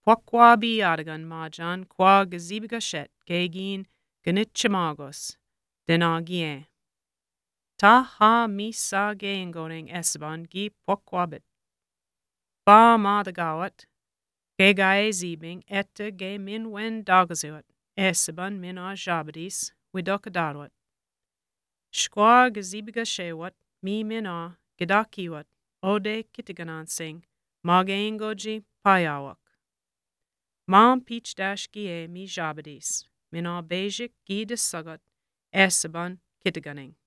Quaquabi adagan majan qua gazibigashet gagin ganitchamagos denagien. Ta ha misa gaingoning esban gi poquabit. Ba ma the gawat, gegae zibing ette ge min wen dagazuat, esban min a jabadis, widokadarwat. Shqua gazibiga mi min a gedakiwat, ode kitiganan sing, magaingoji payawak. Mam peach dash gie mi jabadis, min a bejik gi de sagat, esban kitiganing.